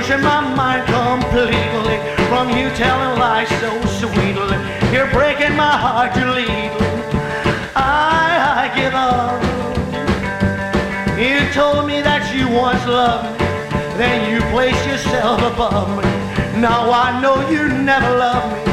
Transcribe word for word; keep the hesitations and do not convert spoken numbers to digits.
changing my mind completely. From you telling lies so sweetly, you're breaking my heart, you're leading. I, I give up. You told me that you once loved me, then you placed yourself above me. Now I know you never loved me.